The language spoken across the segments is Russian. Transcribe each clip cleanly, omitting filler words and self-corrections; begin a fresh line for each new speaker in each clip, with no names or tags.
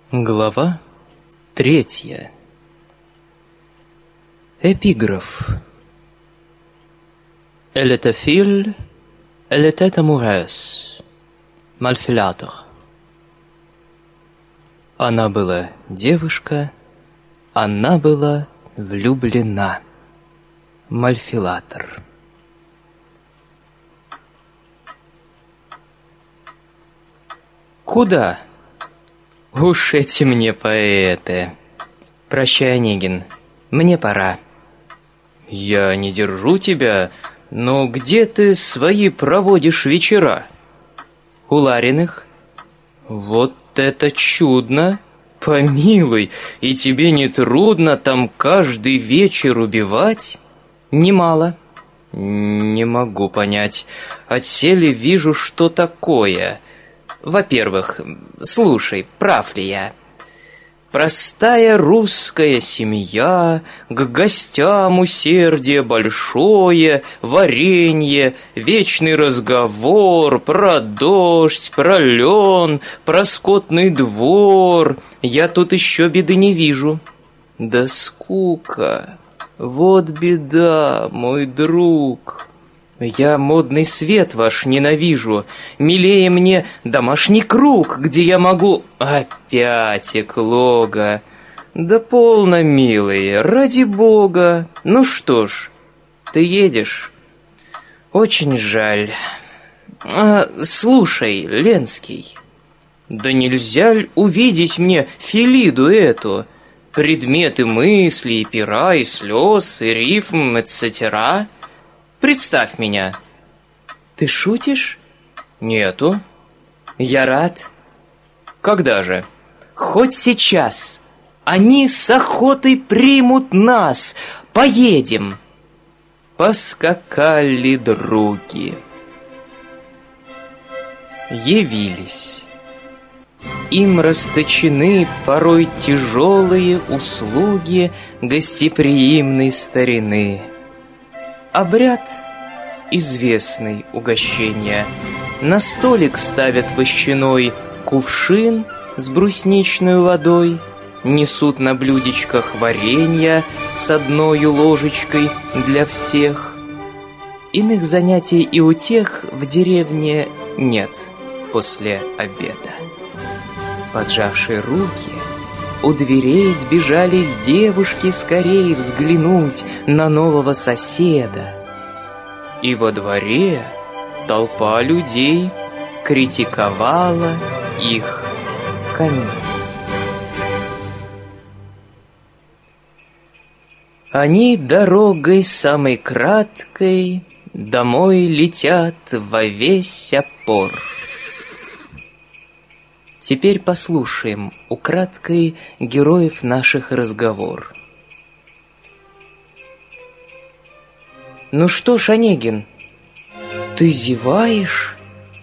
Глава 3. Эпиграф. Elle était fille, elle était amoureuse. Мальфилатор. Она была девушка, она была влюблена. Мальфилатор. Куда? Уж эти мне поэты. Прощай, Онегин, мне пора. Я не держу тебя, но где ты свои проводишь вечера? У Лариных? Вот это чудно! Помилуй, и тебе не трудно там каждый вечер убивать? Немало. Не могу понять. Отселе вижу, что такое. Во-первых, слушай, прав ли я? Простая русская семья, к гостям усердие большое, варенье, вечный разговор про дождь, про лен, про скотный двор. Я тут еще беды не вижу. Да скука, вот беда, мой друг. Я модный свет ваш ненавижу. Милее мне домашний круг, где я могу... Опять эклога. Да полно, милый, ради бога. Ну что ж, ты едешь? Очень жаль. Слушай, Ленский, да нельзя ли увидеть мне Филиду эту? Предметы мысли, и пера, и слез, и рифм, etc. Представь меня. Ты шутишь? Нету. Я рад. Когда же? Хоть сейчас. Они с охотой примут нас. Поедем. Поскакали други. Явились. Им расточены порой тяжелые услуги гостеприимной старины. Обряд известный угощения. На столик ставят вощаной кувшин с брусничной водой, несут на блюдечках варенья с одною ложечкой для всех. Иных занятий и утех в деревне нет после обеда. Поджавшие руки, у дверей сбежались девушки скорее взглянуть на нового соседа. И во дворе толпа людей критиковала их коней. Они дорогой самой краткой домой летят во весь опор. Теперь послушаем украдкой героев наших разговор. Ну что ж, Онегин, ты зеваешь?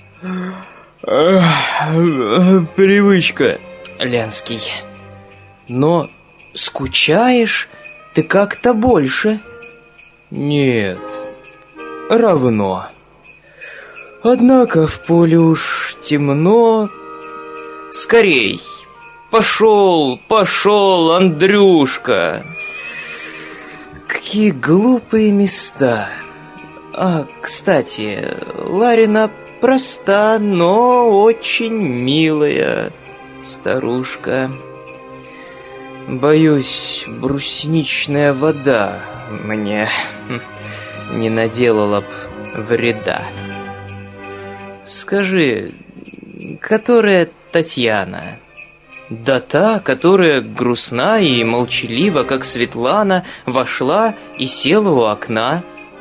Привычка, Ленский. Но скучаешь ты как-то больше. Нет, равно. Однако в поле уж темно. Скорей! Пошел, пошел, Андрюшка! Какие глупые места! Кстати, Ларина проста, но очень милая старушка. Боюсь, брусничная вода мне не наделала б вреда. Скажи, которая Татьяна? Да та, которая грустна и молчалива, как Светлана, вошла и села у окна.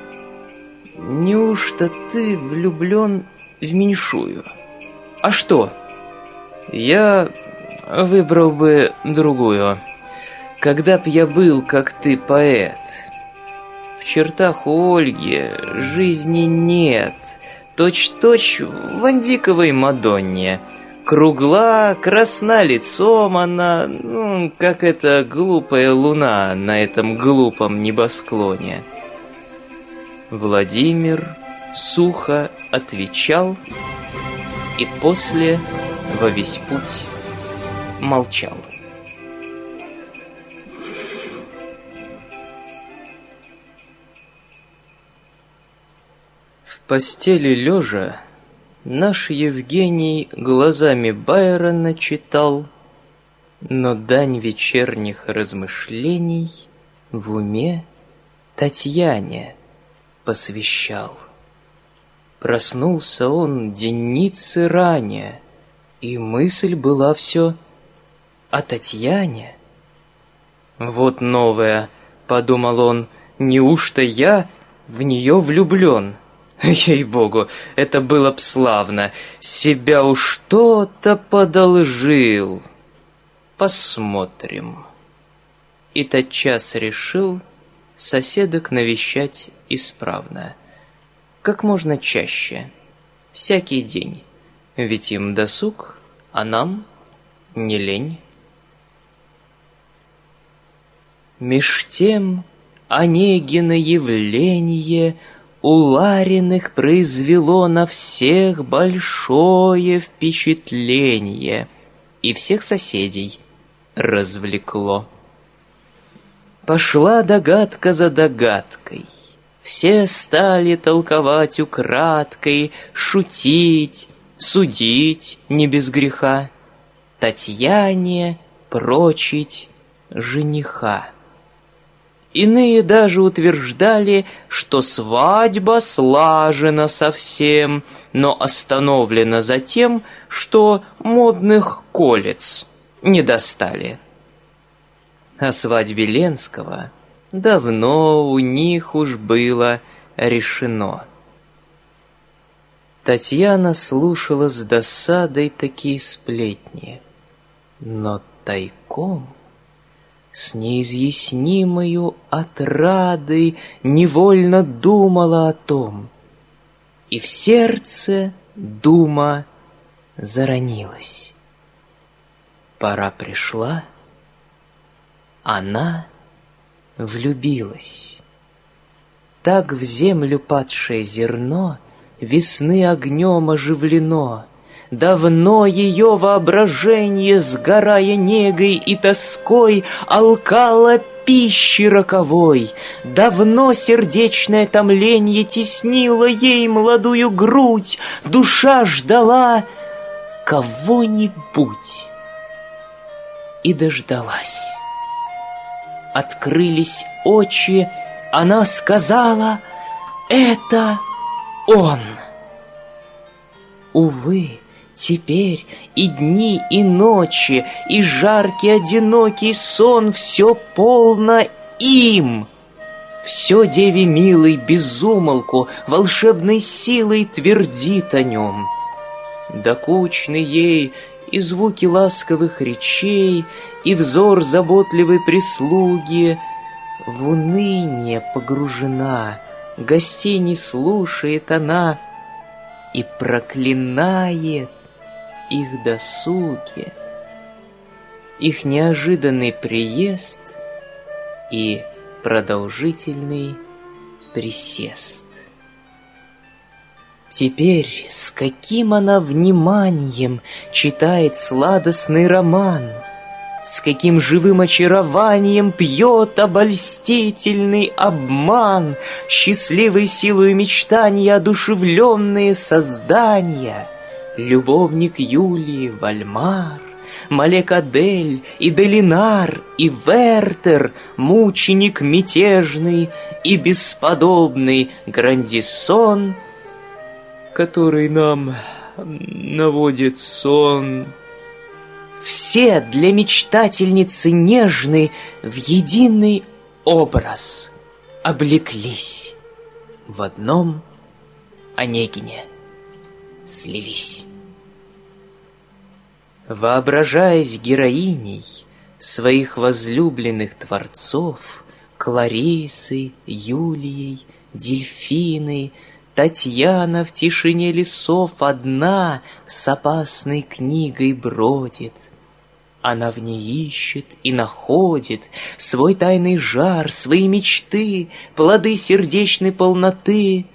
Неужто ты влюблен в меньшую? А что? Я выбрал бы другую. Когда б я был, как ты, поэт. В чертах у Ольги жизни нет. Точь-точь в Андиковой Мадонне. Кругла, красна лицом она, как эта глупая луна на этом глупом небосклоне. Владимир сухо отвечал, и после во весь путь молчал. В постели лежа наш Евгений глазами Байрона читал, но дань вечерних размышлений в уме Татьяне посвящал. Проснулся он денницы ранее, и мысль была все о Татьяне. «Вот новая», — подумал он, — «неужто я в нее влюблен?» Ей-богу, это было б славно, себя уж что-то подолжил. Посмотрим. И тотчас решил соседок навещать исправно, как можно чаще, всякий день, ведь им досуг, а нам не лень. Меж тем Онегино явление у Лариных произвело на всех большое впечатление и всех соседей развлекло. Пошла догадка за догадкой, все стали толковать украдкой, шутить, судить не без греха, Татьяне прочить жениха. Иные даже утверждали, что свадьба слажена совсем, но остановлена затем, что модных колец не достали. О свадьбе Ленского давно у них уж было решено. Татьяна слушала с досадой такие сплетни, но тайком, с неизъяснимою отрадой, невольно думала о том, и в сердце дума заронилась. Пора пришла, она влюбилась. Так в землю падшее зерно весны огнем оживлено. Давно ее воображение, сгорая негой и тоской, алкало пищи роковой. Давно сердечное томление теснило ей молодую грудь. Душа ждала кого-нибудь и дождалась. Открылись очи, она сказала: «Это он». Увы, теперь и дни, и ночи, и жаркий одинокий сон все полно им. Все деве милой без умолку волшебной силой твердит о нем. Докучны ей и звуки ласковых речей, и взор заботливой прислуги. В уныние погружена, гостей не слушает она и проклинает их досуги, их неожиданный приезд и продолжительный присест. Теперь с каким она вниманием читает сладостный роман, с каким живым очарованием пьет обольстительный обман, счастливой силою мечтания одушевленные создания. Любовник Юлии Вальмар, Малек Адель и Делинар, и Вертер, мученик мятежный и бесподобный Грандисон, который нам наводит сон. Все для мечтательницы нежной в единый образ облеклись, в одном Онегине слились. Воображаясь героиней своих возлюбленных творцов, Кларисой, Юлией, Дельфиной, Татьяна в тишине лесов одна с опасной книгой бродит. Она в ней ищет и находит свой тайный жар, свои мечты, плоды сердечной полноты,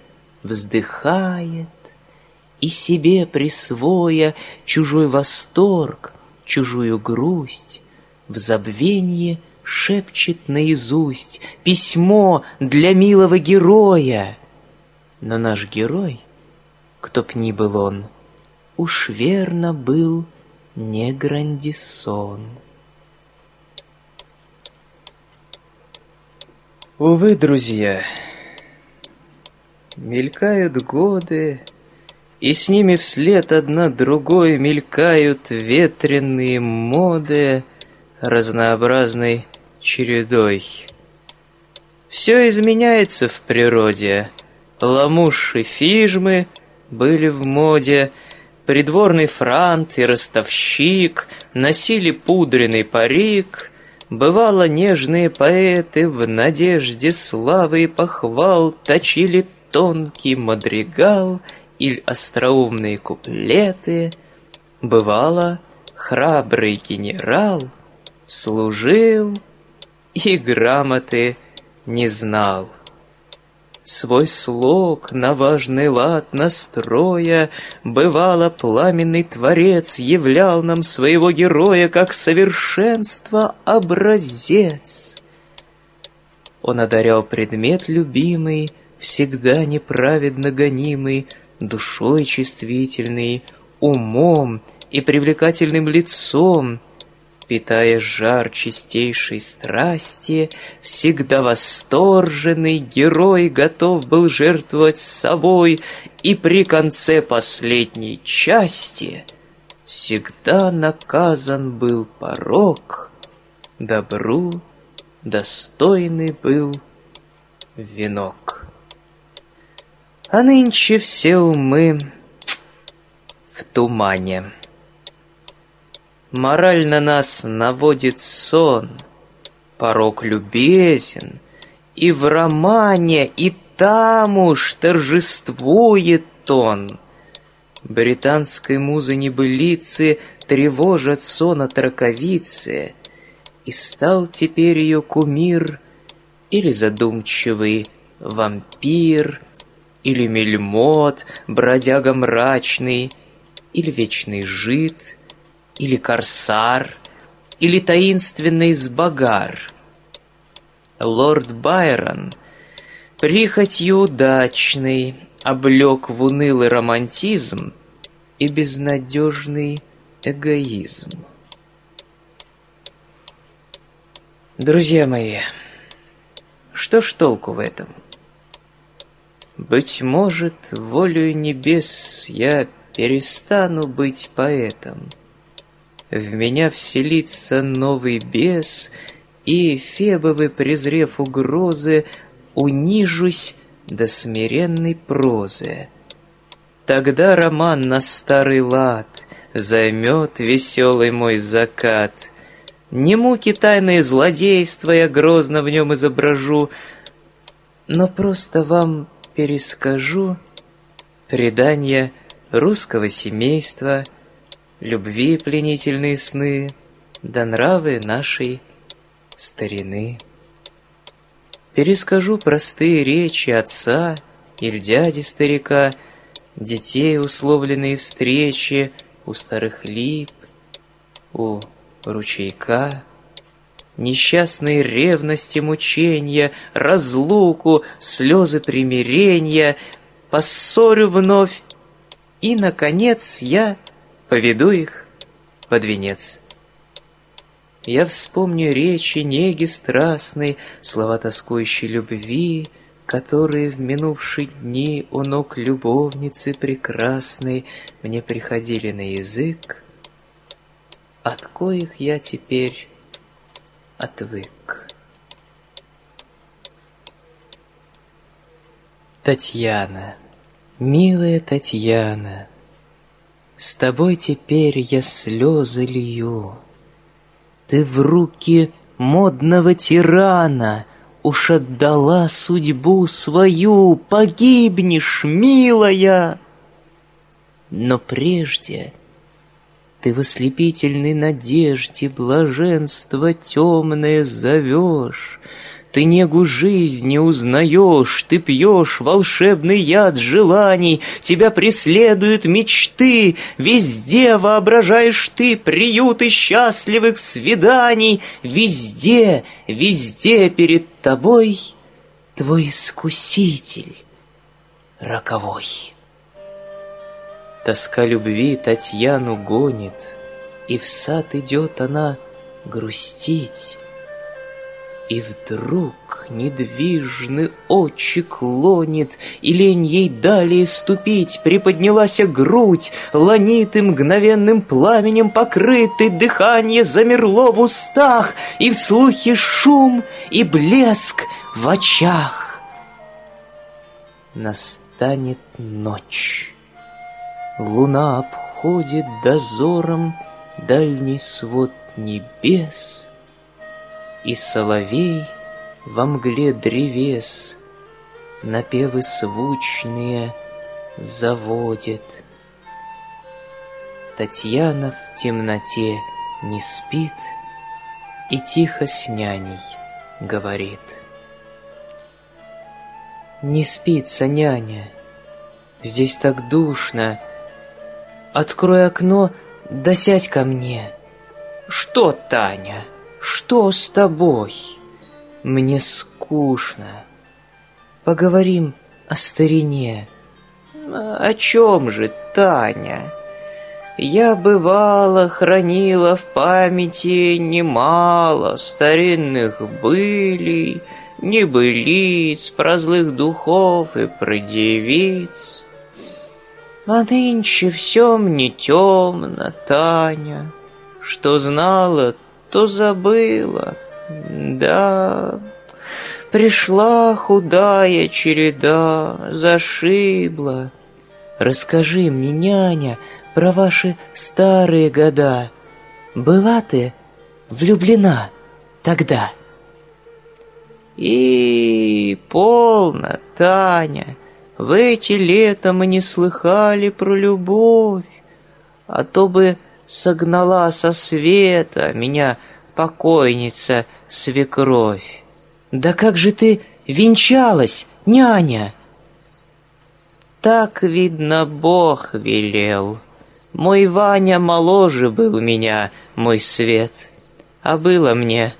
вздыхает и себе присвоя чужой восторг, чужую грусть, в забвенье шепчет наизусть письмо для милого героя. Но наш герой, кто б ни был он, уж верно был не Грандисон. Увы, друзья, мелькают годы, и с ними вслед одна другой мелькают ветреные моды разнообразной чередой. Все изменяется в природе. Ламуши, фижмы были в моде, придворный франт и ростовщик носили пудренный парик. Бывало, нежные поэты в надежде славы и похвал точили тонкий мадригал или остроумные куплеты. Бывало, храбрый генерал служил и грамоты не знал. Свой слог на важный лад настроя, бывало, пламенный творец являл нам своего героя как совершенство образец. Он одарял предмет любимый, всегда неправедно гонимый, душой чувствительный, умом и привлекательным лицом, питая жар чистейшей страсти, всегда восторженный герой готов был жертвовать собой, и при конце последней части всегда наказан был порок, добру достойный был венок. А нынче все умы в тумане. Мораль на нас наводит сон, порок любезен, и в романе, и там уж торжествует он. Британской музы небылицы тревожат сон от раковицы, и стал теперь ее кумир или задумчивый вампир, или мельмот, бродяга мрачный, или вечный жид, или корсар, или таинственный сбогар. Лорд Байрон, прихотью удачный, облек в унылый романтизм и безнадежный эгоизм. Друзья мои, что ж толку в этом? Быть может, волею небес я перестану быть поэтом. В меня вселится новый бес, и, Фебовы, презрев угрозы, унижусь до смиренной прозы. Тогда роман на старый лад займет веселый мой закат. Не муки тайные злодейства я грозно в нем изображу, но просто вам перескажу предания русского семейства, любви пленительные сны, да нравы нашей старины. Перескажу простые речи отца или дяди-старика, детей условленные встречи у старых лип, у ручейка, несчастные ревности, мучения, разлуку, слезы примирения, поссорю вновь, и, наконец, я поведу их под венец. Я вспомню речи неги страстной, слова тоскующей любви, которые в минувшие дни у ног любовницы прекрасной мне приходили на язык, от коих я теперь отвык. Татьяна, милая Татьяна, с тобой теперь я слезы лью. Ты в руки модного тирана уж отдала судьбу свою, погибнешь, милая. Но прежде ты в ослепительной надежде блаженство темное зовешь, Ты негу жизни узнаешь, ты пьешь волшебный яд желаний, тебя преследуют мечты, везде воображаешь ты приюты счастливых свиданий, везде, везде перед тобой твой искуситель роковой. Тоска любви Татьяну гонит, и в сад идет она грустить. И вдруг недвижны очи клонит, и лень ей далее ступить. Приподнялась грудь, ланит и мгновенным пламенем покрыты, дыхание замерло в устах, и в слухе шум и блеск в очах. Настанет ночь. Луна обходит дозором дальний свод небес, и соловей во мгле древес напевы звучные заводит. Татьяна в темноте не спит и тихо с няней говорит. Не спится, няня, здесь так душно. Открой окно, да сядь ко мне. Что, Таня? Что с тобой? Мне скучно. Поговорим о старине. О чем же, Таня? Я, бывало, хранила в памяти немало старинных былей, небылиц, про злых духов и про девиц. А нынче все мне темно, Таня. Что знала, то забыла. Да, пришла худая череда, зашибла. Расскажи мне, няня, про ваши старые года. Была ты влюблена тогда? И полно, Таня, в эти лета мы не слыхали про любовь, а то бы согнала со света меня покойница свекровь. Да как же ты венчалась, няня? Так, видно, Бог велел. Мой Ваня моложе был меня, мой свет, а было мне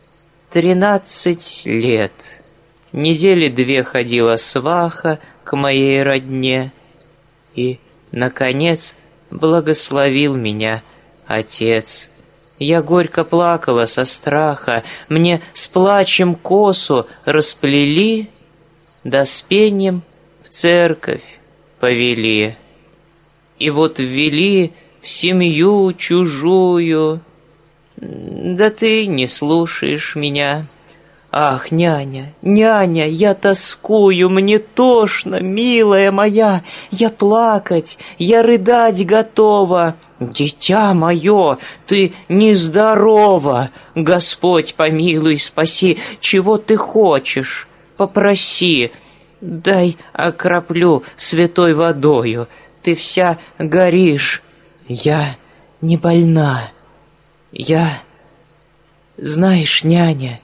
13 лет. Недели 2 ходила сваха к моей родне, и, наконец, благословил меня отец. Я горько плакала со страха, мне с плачем косу расплели, да с пением в церковь повели. И вот ввели в семью чужую. Да ты не слушаешь меня. Ах, няня, няня, я тоскую, мне тошно, милая моя. Я плакать, я рыдать готова. Дитя мое, ты нездорова. Господь помилуй, спаси, чего ты хочешь, попроси. Дай окроплю святой водою, ты вся горишь. Я не больна. Я, знаешь, няня,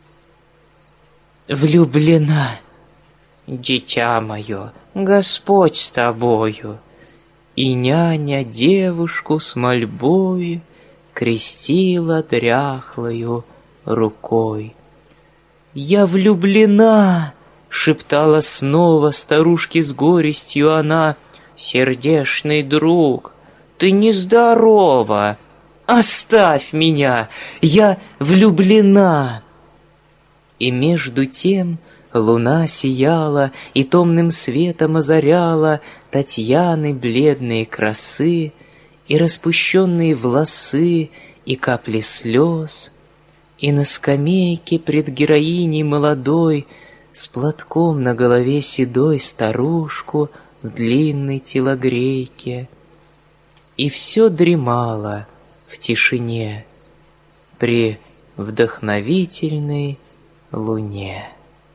влюблена. Дитя мое, Господь с тобою. И няня девушку с мольбой крестила дряхлою рукой. «Я влюблена!» — шептала снова старушке с горестью она. «Сердечный друг, ты нездорова! Оставь меня! Я влюблена!» И между тем луна сияла и томным светом озаряла Татьяны бледные красы, и распущенные волосы, и капли слез. И на скамейке пред героиней молодой с платком на голове седой старушку в длинной телогрейке. И все дремало в тишине при вдохновительной луне.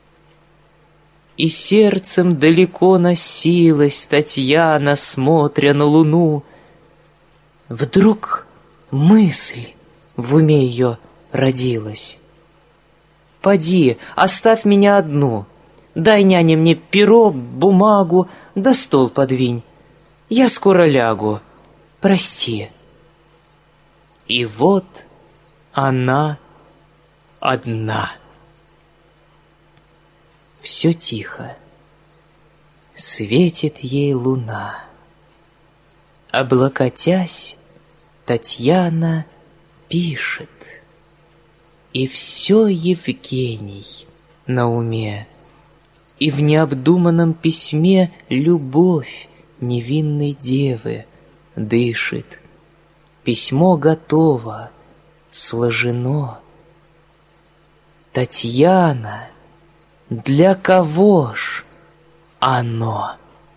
И сердцем далеко носилась Татьяна, смотря на луну. Вдруг мысль в уме ее родилась. Поди, оставь меня одну. Дай, няне, мне перо, бумагу, да стол подвинь. Я скоро лягу. Прости. И вот она одна. Все тихо. Светит ей луна. Облокотясь, Татьяна пишет. И все Евгений на уме. И в необдуманном письме любовь невинной девы дышит. Письмо готово, сложено. Татьяна, для кого ж оно?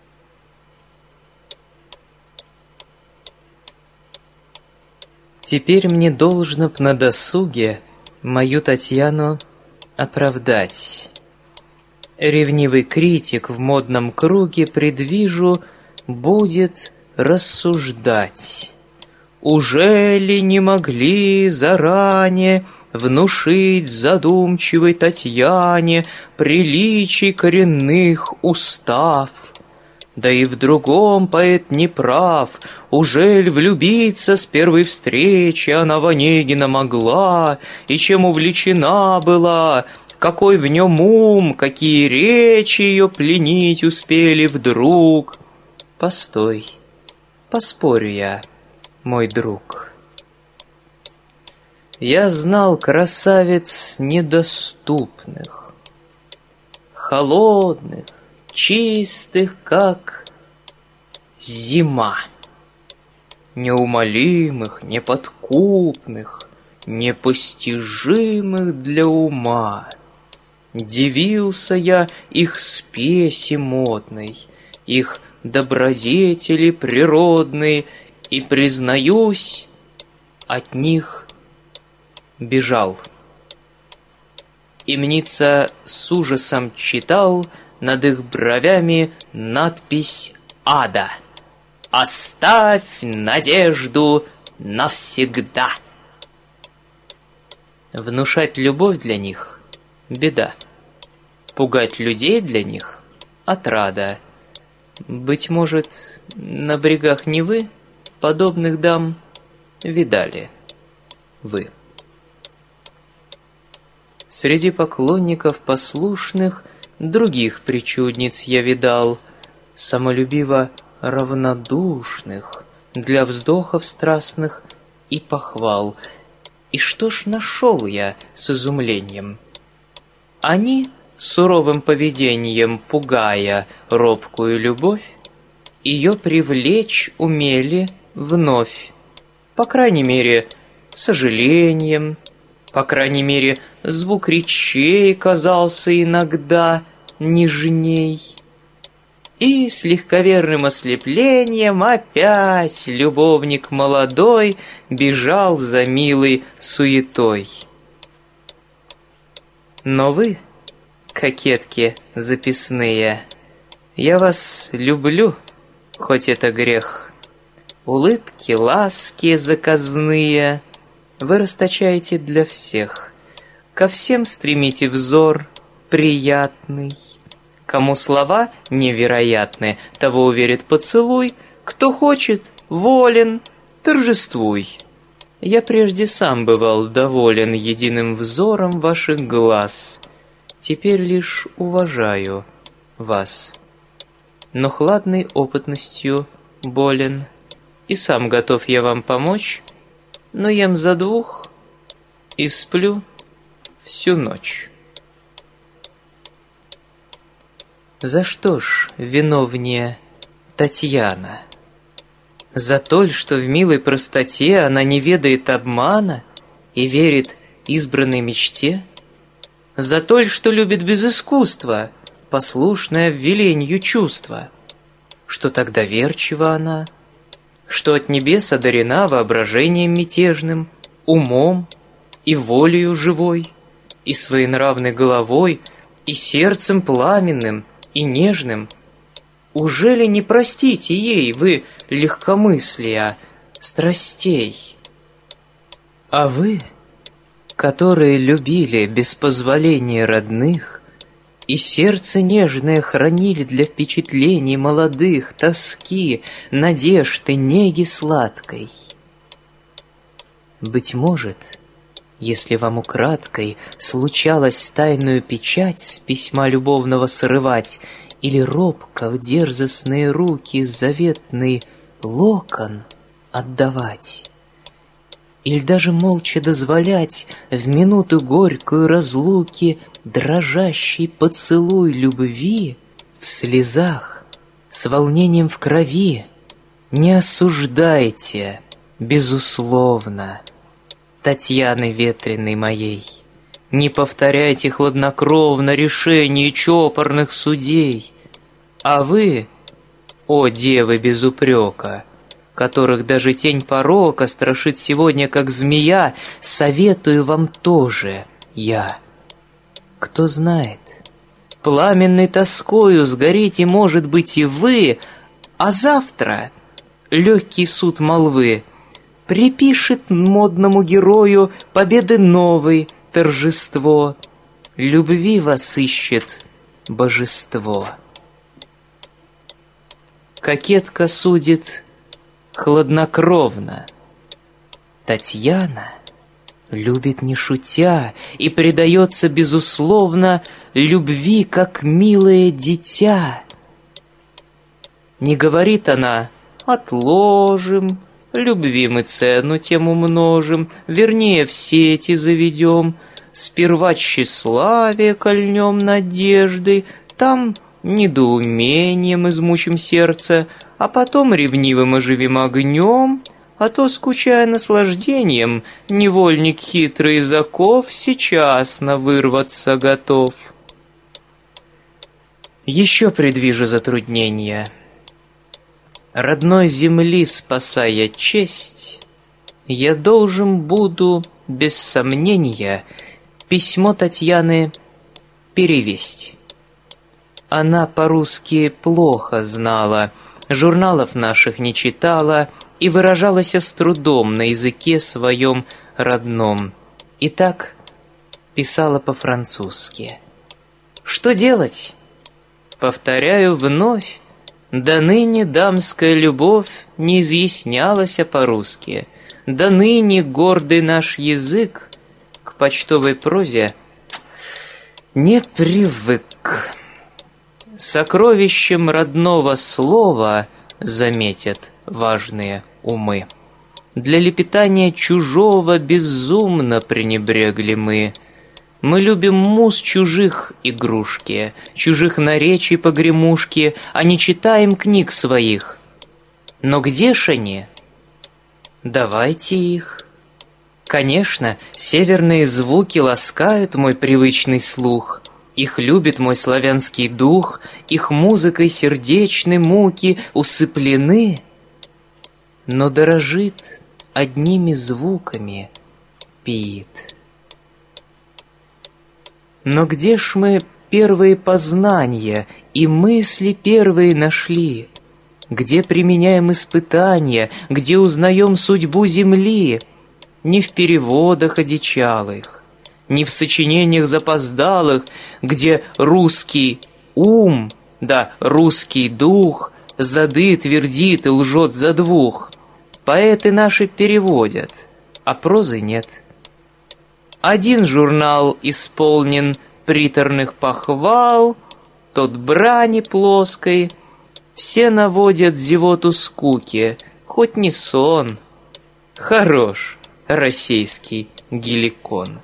Теперь мне должно б на досуге мою Татьяну оправдать. Ревнивый критик в модном круге, предвижу, будет рассуждать. Ужели не могли заранее внушить задумчивой Татьяне приличий коренных устав? Да и в другом поэт не прав. Ужель влюбиться с первой встречи она в Онегина могла? И чем увлечена была? Какой в нем ум, какие речи ее пленить успели вдруг? Постой, поспорю я, мой друг. Я знал красавиц недоступных, холодных, чистых, как зима, неумолимых, неподкупных, непостижимых для ума. Дивился я их спеси модной, их добродетели природной, и, признаюсь, от них бежал. И мнится, с ужасом читал над их бровями надпись ада: «Оставь надежду навсегда». Внушать любовь для них — беда. Пугать людей для них — отрада. Быть может, на брегах Невы подобных дам видали вы. Среди поклонников послушных других причудниц я видал, самолюбиво равнодушных для вздохов страстных и похвал. И что ж нашел я с изумлением? Они, суровым поведением пугая робкую любовь, ее привлечь умели вновь, по крайней мере, сожалением, по крайней мере, звук речей казался иногда нежней. И с легковерным ослеплением опять любовник молодой бежал за милой суетой. Но вы, кокетки записные, я вас люблю, хоть это грех. Улыбки, ласки заказные вы расточаете для всех. Ко всем стремите взор приятный. Кому слова невероятны, того уверит поцелуй. Кто хочет, волен, торжествуй. Я прежде сам бывал доволен единым взором ваших глаз. Теперь лишь уважаю вас. Но хладной опытностью болен. И сам готов я вам помочь, но ем за двух и сплю всю ночь. За что ж виновнее Татьяна? За то, что в милой простоте она не ведает обмана и верит избранной мечте? За то, что любит без искусства, послушное веленью чувства? Что так доверчива она? Что от небес одарена воображением мятежным, умом и волею живой, и своенравной головой, и сердцем пламенным, и нежным? Ужели не простите ей вы легкомыслия страстей? А вы, которые любили без позволения родных, и сердце нежное хранили для впечатлений молодых, тоски, надежды, неги сладкой. Быть может, если вам украдкой случалось тайную печать с письма любовного срывать или робко в дерзостные руки заветный локон отдавать, или даже молча дозволять в минуту горькую разлуки дрожащий поцелуй любви в слезах, с волнением в крови, не осуждайте, безусловно, Татьяны ветреной моей. Не повторяйте хладнокровно решений чопорных судей. А вы, о девы без упрека, которых даже тень порока страшит сегодня, как змея, советую вам тоже я. Кто знает, пламенной тоскою сгорите, может быть, и вы, а завтра легкий суд молвы припишет модному герою победы новой торжество, любви вас ищет божество. Кокетка судит хладнокровно, Татьяна любит не шутя и предается, безусловно, любви, как милое дитя. Не говорит она «отложим», любви мы цену тем умножим, вернее, в сети заведем, сперва тщеславие кольнем надеждой, там недоумением измучим сердце, а потом ревнивым оживим огнем, а то, скучая наслаждением, невольник хитрый из оков сейчас на вырваться готов. Еще предвижу затруднения. Родной земли спасая честь, я должен буду, без сомнения, письмо Татьяны перевесть. Она по-русски плохо знала, журналов наших не читала и выражалась с трудом на языке своем родном. И так писала по-французски. Что делать? Повторяю вновь, до ныне дамская любовь не изъяснялась по-русски. До ныне гордый наш язык к почтовой прозе не привык. Сокровищем родного слова заметят важные умы. Для лепетания чужого безумно пренебрегли мы. Мы любим муз чужих игрушки, чужих наречий погремушки, а не читаем книг своих. Но где ж они? Давайте их. Конечно, северные звуки ласкают мой привычный слух. Их любит мой славянский дух, их музыкой сердечной муки усыплены. Но дорожит одними звуками пит. Но где ж мы первые познания и мысли первые нашли? Где применяем испытания, где узнаем судьбу земли? Не в переводах одичалых, не в сочинениях запоздалых, где русский ум, да русский дух зады твердит и лжет за двух. Поэты наши переводят, а прозы нет. Один журнал исполнен приторных похвал, тот брани плоской. Все наводят зевоту скуки, хоть не сон. Хорош российский геликон.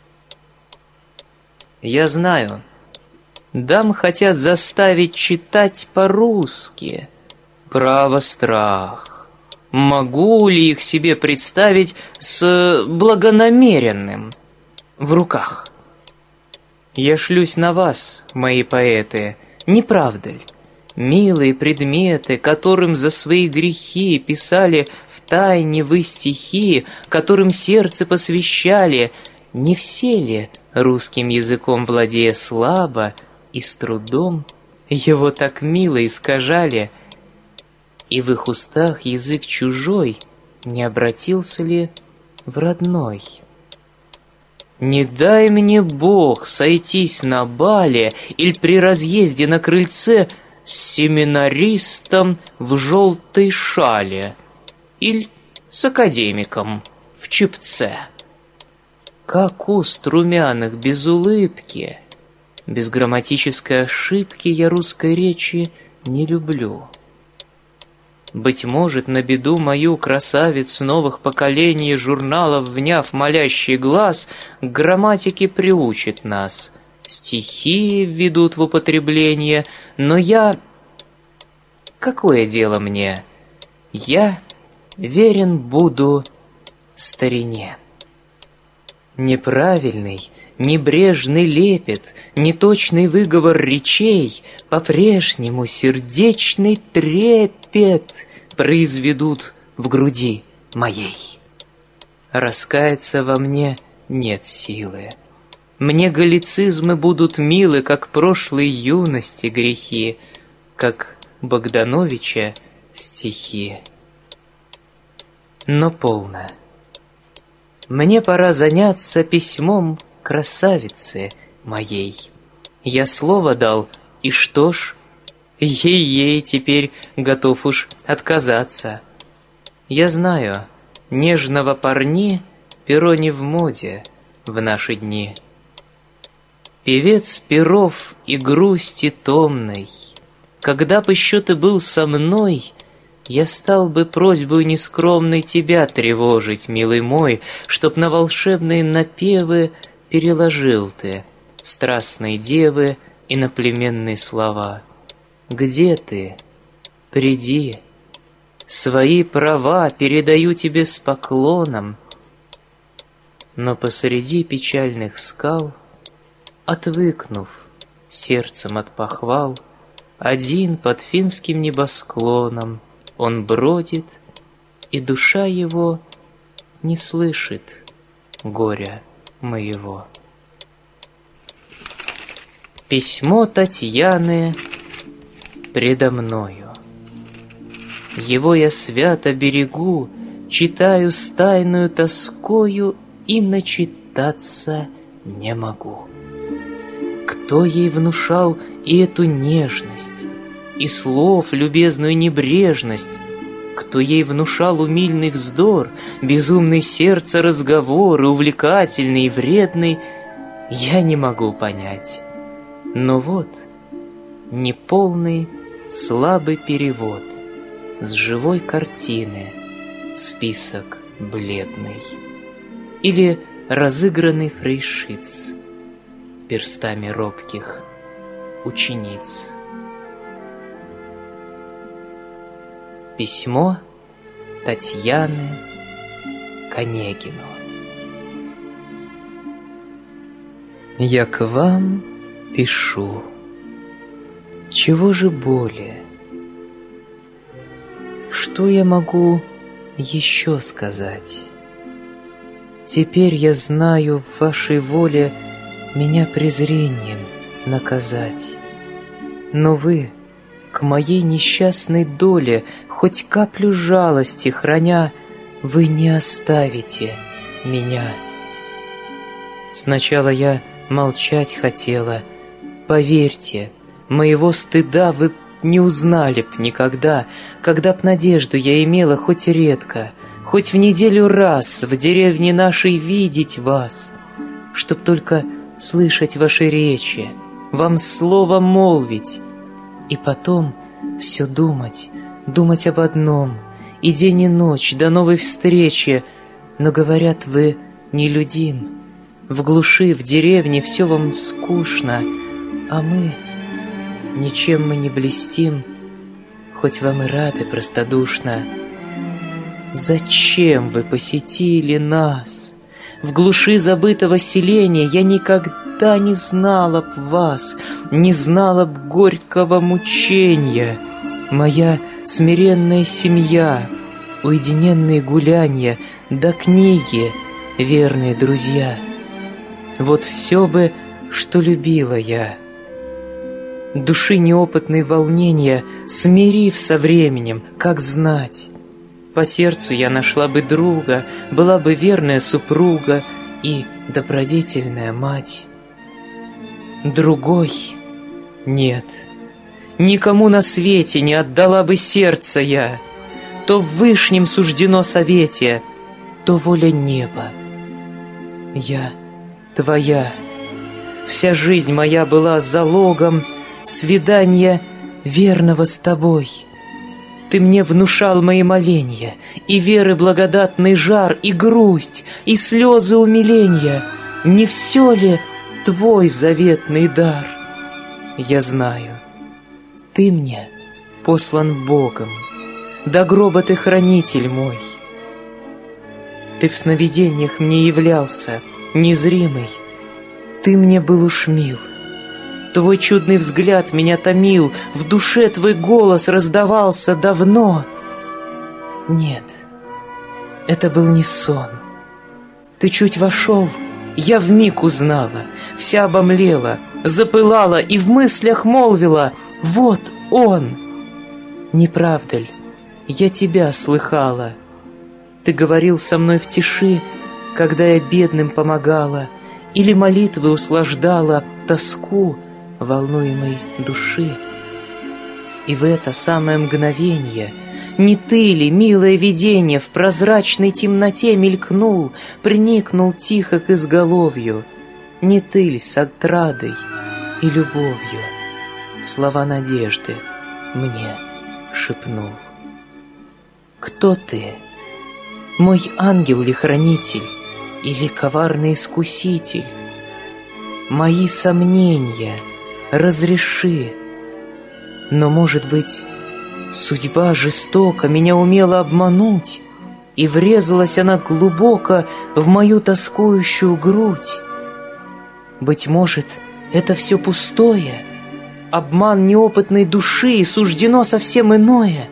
Я знаю, дам хотят заставить читать по-русски. Право, страх. Могу ли их себе представить с благонамеренным в руках? Я шлюсь на вас, мои поэты, не правда ли? Милые предметы, которым за свои грехи писали втайне вы стихи, которым сердце посвящали, не все ли, русским языком владея слабо и с трудом, его так мило искажали, и в их устах язык чужой не обратился ли в родной? Не дай мне Бог сойтись на бале или при разъезде на крыльце с семинаристом в желтой шале или с академиком в чепце. Как уст румяных без улыбки, без грамматической ошибки я русской речи не люблю. Быть может, на беду мою красавиц новых поколений журналов, вняв молящий глаз, к грамматике приучит нас. Стихи введут в употребление, но я... Какое дело мне? Я верен буду старине. Неправильный, небрежный лепет, неточный выговор речей, по-прежнему сердечный трепет произведут в груди моей. Раскаяться во мне нет силы. Мне галлицизмы будут милы, как прошлой юности грехи, как Богдановича стихи. Но полно. Мне пора заняться письмом красавицы моей. Я слово дал, и что ж, ей-ей теперь готов уж отказаться. Я знаю, нежного парни перо не в моде в наши дни. Певец перов и грусти томной, когда бы еще ты был со мной, я стал бы просьбой нескромной тебя тревожить, милый мой, чтоб на волшебные напевы переложил ты страстной девы иноплеменные слова. Где ты? Приди. Свои права передаю тебе с поклоном. Но посреди печальных скал, отвыкнув сердцем от похвал, один под финским небосклоном он бродит, и душа его не слышит горя моего. Письмо Татьяны предо мною. Его я свято берегу, читаю с тайною тоскою и начитаться не могу. Кто ей внушал и эту нежность, и слов любезную небрежность? Кто ей внушал умильный вздор, безумный сердце разговор, и увлекательный, и вредный, я не могу понять. Но вот неполный, слабый перевод с живой картины, список бледный, или разыгранный фрейшиц перстами робких учениц. Письмо Татьяны к Онегину. Я к вам пишу. Чего же более? Что я могу еще сказать? Теперь я знаю в вашей воле меня презрением наказать. Но вы к моей несчастной доле хоть каплю жалости храня, вы не оставите меня. Сначала я молчать хотела. Поверьте, моего стыда вы не узнали б никогда, когда б надежду я имела хоть редко, хоть в неделю раз в деревне нашей видеть вас, чтоб только слышать ваши речи, вам слово молвить, и потом все думать об одном, и день и ночь до новой встречи. Но, говорят, вы нелюдим, в глуши, в деревне все вам скучно, а мы, ничем мы не блестим, хоть вам и рады простодушно. Зачем вы посетили нас? В глуши забытого селения я никогда не знала б вас, не знала б горького мучения. Моя смиренная семья, уединенные гулянья, да книги, верные друзья. Вот все бы, что любила я. Души неопытной волнения, смирив со временем, как знать. По сердцу я нашла бы друга, была бы верная супруга, и добродетельная мать. Другой нет, никому на свете не отдала бы сердце я. То в вышнем суждено совете, то воля неба. Я твоя, вся жизнь моя была залогом свидания верного с тобой. Ты мне внушал мои моления, и веры благодатный жар, и грусть, и слезы умиления. Не все ли твой заветный дар? Я знаю, ты мне послан Богом, до гроба ты хранитель мой. Ты в сновидениях мне являлся, незримый, ты мне был уж мил. Твой чудный взгляд меня томил, в душе твой голос раздавался давно. Нет, это был не сон. Ты чуть вошел, я вмиг узнала, вся обомлела, запылала и в мыслях молвила: вот он! Не правда ль, я тебя слыхала? Ты говорил со мной в тиши, когда я бедным помогала, или молитвы услаждала тоску волнуемой души. И в это самое мгновенье не ты ли, милое видение, в прозрачной темноте мелькнул, приникнул тихо к изголовью? Не ты ли с отрадой и любовью слова надежды мне шепнул? Кто ты? Мой ангел ли хранитель или коварный искуситель? Мои сомнения разреши. Но, может быть, судьба жестоко меня умела обмануть, и врезалась она глубоко в мою тоскующую грудь. Быть может, это все пустое, обман неопытной души, и суждено совсем иное.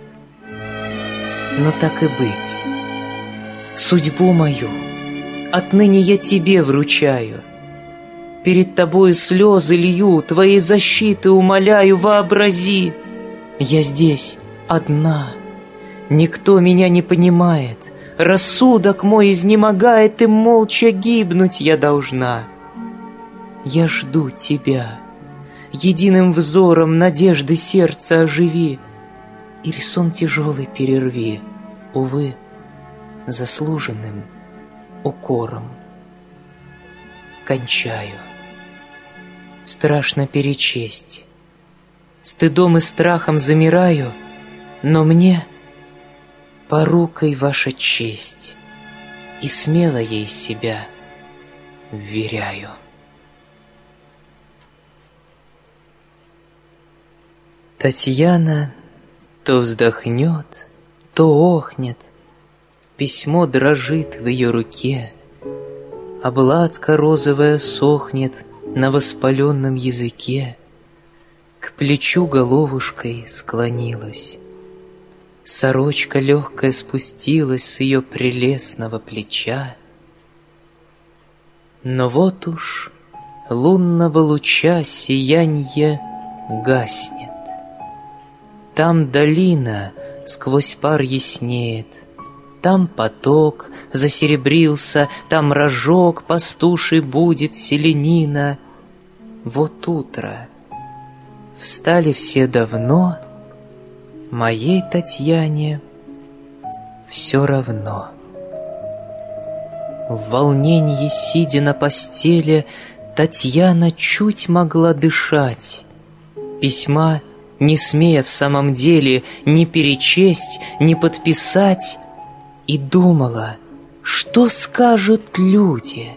Но так и быть, судьбу мою отныне я тебе вручаю. Перед тобою слезы лью, твоей защиты умоляю, вообрази. Я здесь одна, никто меня не понимает, рассудок мой изнемогает, и молча гибнуть я должна. Я жду тебя, единым взором надежды сердца оживи, или сон тяжелый перерви, увы, заслуженным укором. Кончаю. Страшно перечесть, стыдом и страхом замираю, но мне порукой ваша честь, и смело ей себя вверяю. Татьяна то вздохнет, то охнет, письмо дрожит в ее руке, обладка розовая сохнет на воспаленном языке, к плечу головушкой склонилась, сорочка легкая спустилась с ее прелестного плеча. Но вот уж лунного луча сиянье гаснет, там долина сквозь пар яснеет, там поток засеребрился, там рожок пастуший будет селянина. Вот утро. Встали все давно, моей Татьяне все равно. В волнении, сидя на постели, Татьяна чуть могла дышать. Письма, не смея в самом деле ни перечесть, ни подписать, и думала, что скажут люди.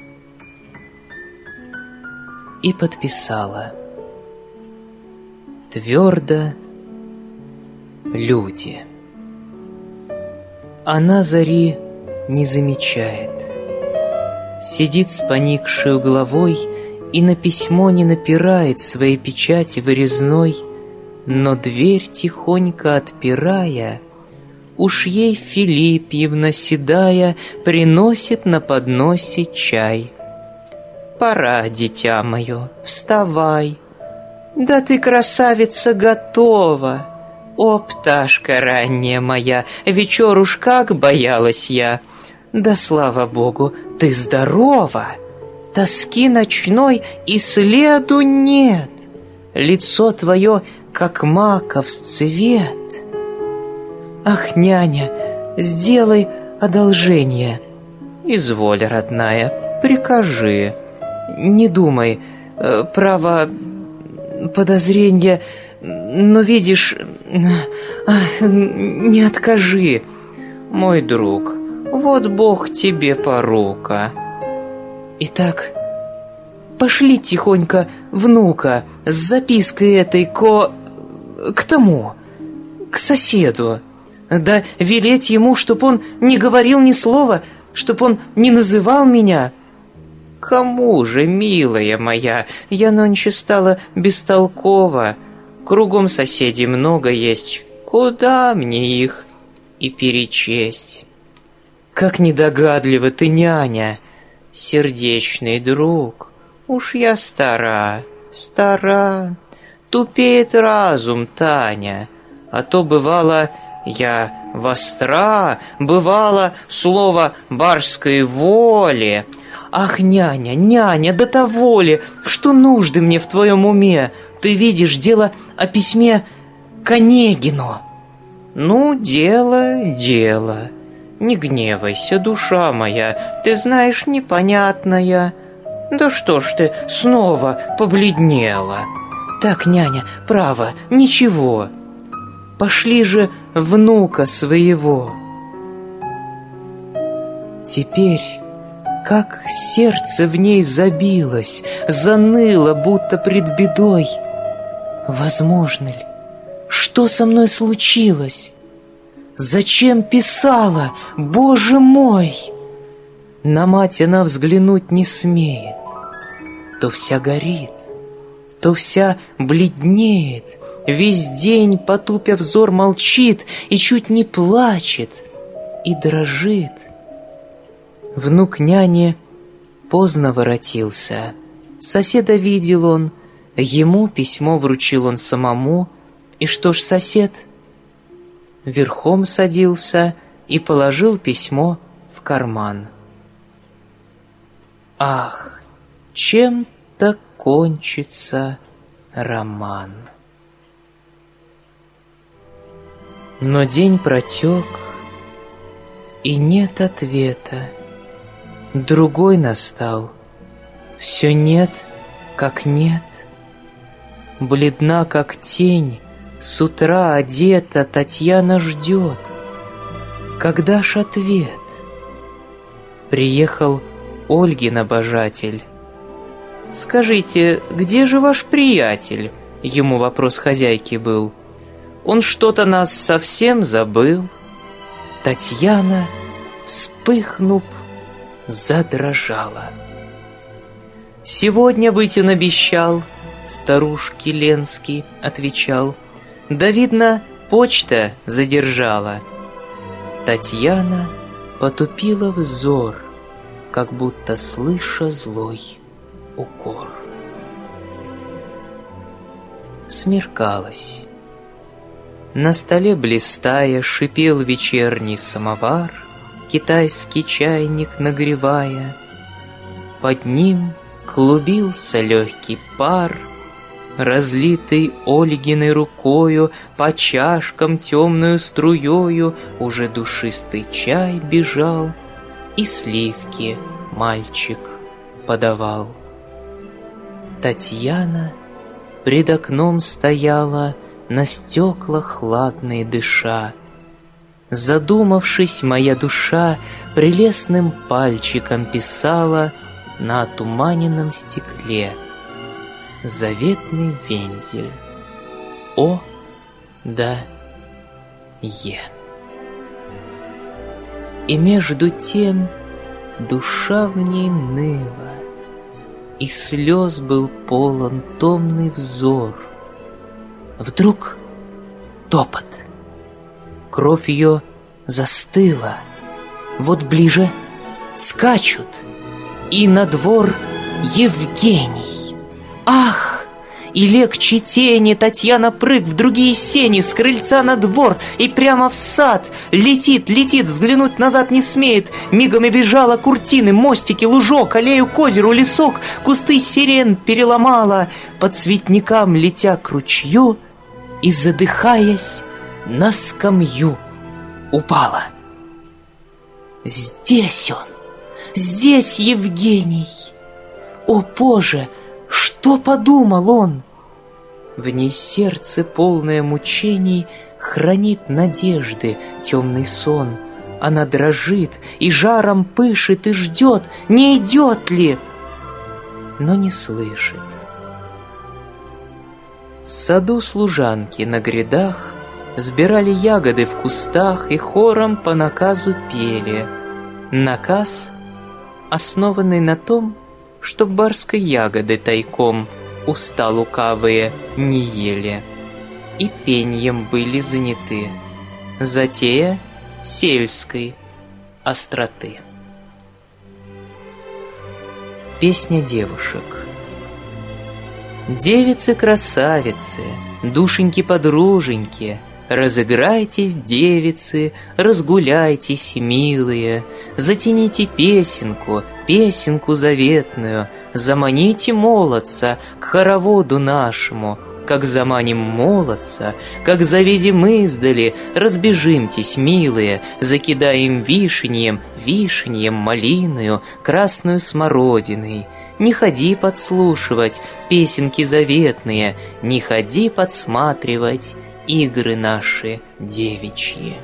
И подписала. Твердо: люди. Она зари не замечает. Сидит с поникшей головой и на письмо не напирает своей печати вырезной, но дверь тихонько отпирая, уж ей Филипьевна седая приносит на подносе чай. «Пора, дитя мое, вставай! Да ты, красавица, готова! О, пташка ранняя моя, вечер уж как боялась я! Да слава богу, ты здорова. Тоски ночной и следу нет. Лицо твое, как маков цвет. Ах, няня, сделай одолжение. Изволь, родная, прикажи. Не думай, право, подозренья, но видишь, не откажи. Мой друг, вот Бог тебе порука. Итак, пошли тихонько внука с запиской этой к тому, к соседу. Да велеть ему, чтоб он не говорил ни слова, чтоб он не называл меня. Кому же, милая моя, я нонче стала бестолкова. Кругом соседей много есть, куда мне их и перечесть? Как недогадлива ты, няня, сердечный друг. Уж я стара, тупеет разум, Таня. А то бывало я востра, бывало слово барской воли. Ах, няня, до того ли, что нужды мне в твоем уме? Ты видишь, дело о письме к Онегину. Ну, дело. Не гневайся, душа моя, ты знаешь, непонятная. Да что ж ты снова побледнела? Так, няня, право, ничего. Пошли же внука своего. Теперь, как сердце в ней забилось, заныло, будто пред бедой. Возможно ли? Что со мной случилось? Зачем писала, Боже мой? На мать она взглянуть не смеет. То вся горит, то вся бледнеет, весь день, потупя взор, молчит и чуть не плачет, и дрожит. Внук няни поздно воротился. Соседа видел он, ему письмо вручил он самому. И что ж сосед? Верхом садился и положил письмо в карман. Ах, чем-то кончится роман. Но день протек, и нет ответа. Другой настал, все нет, как нет. Бледна, как тень, с утра одета, Татьяна ждет. Когда ж ответ? Приехал Ольгин обожатель. «Скажите, где же ваш приятель?» Ему вопрос хозяйки был. «Он что-то нас совсем забыл». Татьяна, вспыхнув, задрожала. «Сегодня быть он обещал», старушке Ленский отвечал. «Да, видно, почта задержала». Татьяна потупила взор, как будто слыша злой укор. Смеркалось. На столе блистая шипел вечерний самовар, китайский чайник нагревая. Под ним клубился легкий пар, разлитый Ольгиной рукою, по чашкам темную струёю уже душистый чай бежал, и сливки мальчик подавал. Татьяна пред окном стояла, на стеклах хладные дыша. Задумавшись, моя душа прелестным пальчиком писала на отуманенном стекле заветный вензель О да Е. И между тем душа в ней ныла, и слез был полон томный взор. Вдруг топот, кровь ее застыла, вот ближе скачут, и на двор Евгений. Ах, И легче тени Татьяна прыг в другие сени, с крыльца на двор и прямо в сад. Летит, летит, взглянуть назад не смеет. Мигом и бежала куртины, мостики, лужок, аллею к озеру, лесок, кусты сирен переломала, по цветникам летя к ручью, и, задыхаясь, на скамью упала. Здесь он, здесь Евгений. О, Боже, что подумал он? В ней сердце, полное мучений, хранит надежды темный сон. Она дрожит и жаром пышет и ждет, не идет ли, но не слышит. В саду служанки на грядах сбирали ягоды в кустах и хором по наказу пели. Наказ, основанный на том, чтоб барской ягоды тайком уста лукавые не ели, и пеньем были заняты. Затея сельской остроты. Песня девушек. Девицы-красавицы, душеньки-подруженьки, разыграйтесь, девицы, разгуляйтесь, милые, затяните песенку, песенку заветную, заманите молодца к хороводу нашему, как заманим молодца, как завидим издали, разбежимтесь, милые, закидаем вишеньем, вишеньем, малиною, красную смородиной. Не ходи подслушивать песенки заветные, не ходи подсматривать игры наши девичьи.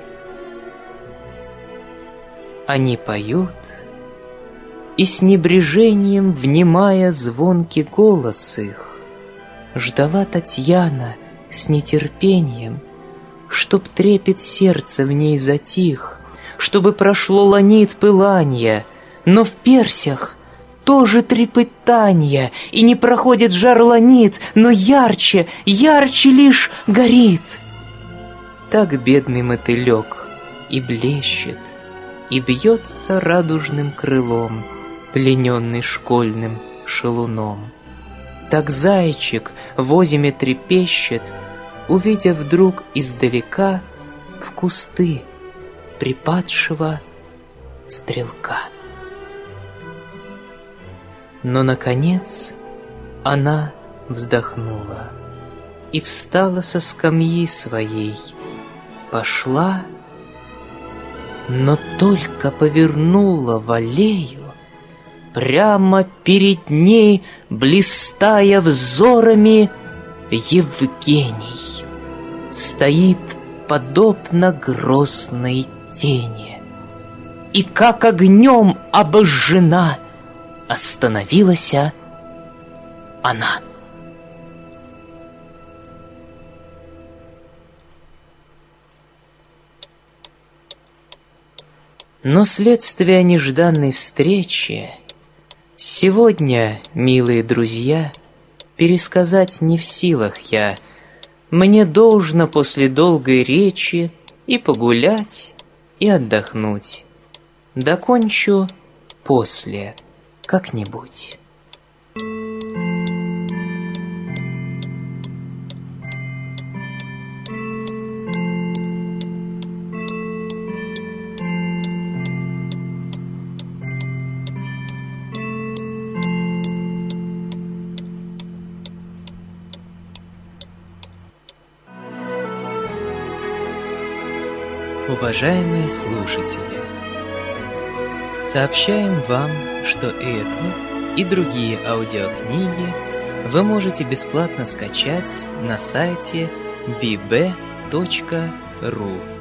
Они поют, и с небрежением, внимая звонкий голос их, ждала Татьяна с нетерпением, чтоб трепет сердца в ней затих, чтобы прошло ланит пыланье, но в персях тоже трепетанье, и не проходит жар ланит, но ярче, ярче лишь горит. Так бедный мотылек и блещет, и бьется радужным крылом, плененный школьным шалуном. Так зайчик в озиме трепещет, увидя вдруг издалека в кусты припадшего стрелка. Но, наконец, она вздохнула и встала со скамьи своей, пошла, но только повернула в аллею, прямо перед ней, блистая взорами, Евгений стоит подобно грозной тени, и как огнем обожжена остановилась она. Но следствие нежданной встречи сегодня, милые друзья, пересказать не в силах я. Мне должно после долгой речи и погулять, и отдохнуть. Докончу после как-нибудь. Уважаемые слушатели, сообщаем вам, что эту и другие аудиокниги вы можете бесплатно скачать на сайте bb.ru.